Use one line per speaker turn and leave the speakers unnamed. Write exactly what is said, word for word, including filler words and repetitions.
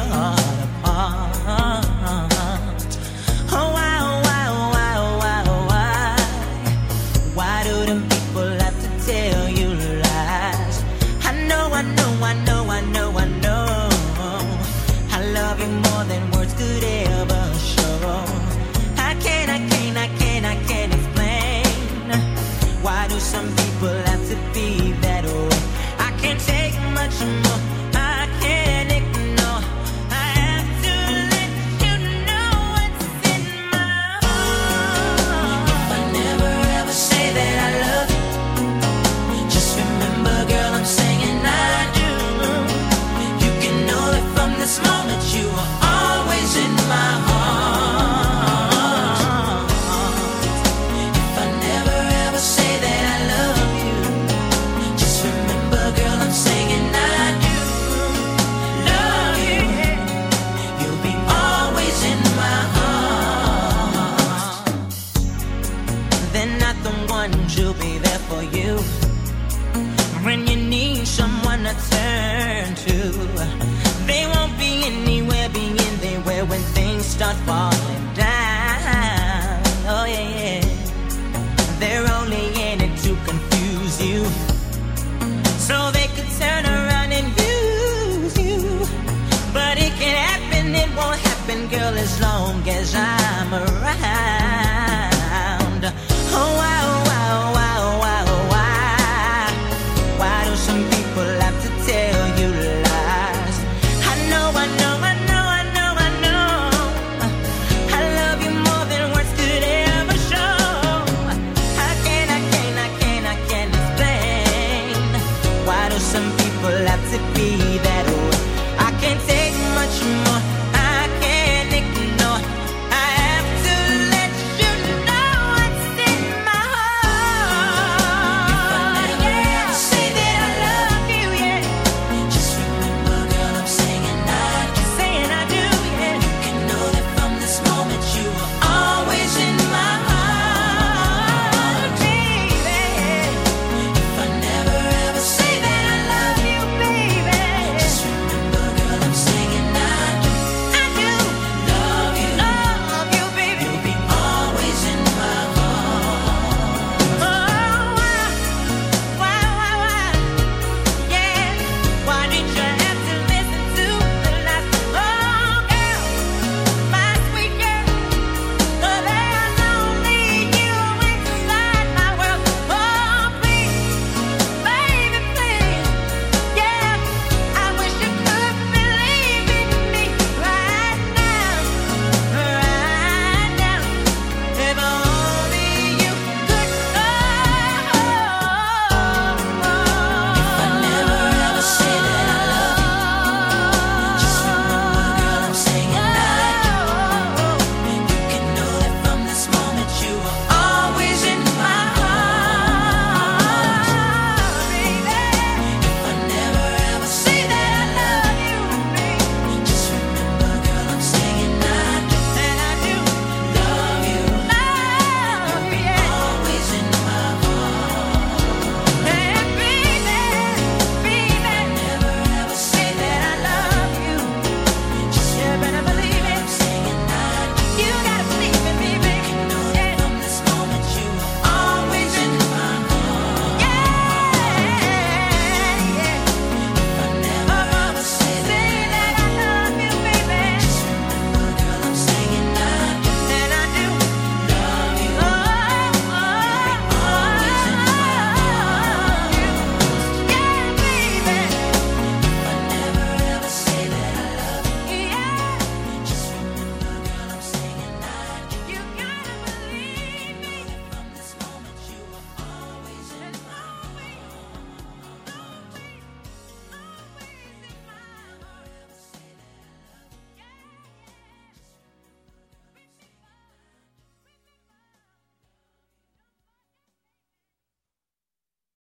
heart apart. Oh, why, why, why, why, why? Why do them people have to tell you lies? I know, I know, I know, I know, I know. I love you more than words could ever show. I can't, I can't, I can't, I can't explain. Why do some people have to be that way? I can't take much more. I can't ignore. I have to let you know what's in my heart. If I never ever say that I love you, just remember, girl, I'm saying I do. You can know that from this moment you are always in my heart. If I never ever say that I love you, just remember, girl, I'm saying I do love you. You'll be always in my heart. They're not the ones who'll be there for you when you need someone to turn to. They won't be anywhere, being there when things start falling down. Oh yeah, yeah. They're only in it to confuse you, so they could turn around and use you. But it can happen, it won't happen, girl, as long as I'm around. Oh, why, why, why, why, why? Why do some people have to tell you lies? I know, I know, I know, I know, I know. I love you more than words could ever show. I can't, I can't, I can't, I can't explain. Why do some people have to be that way? I can't take much more.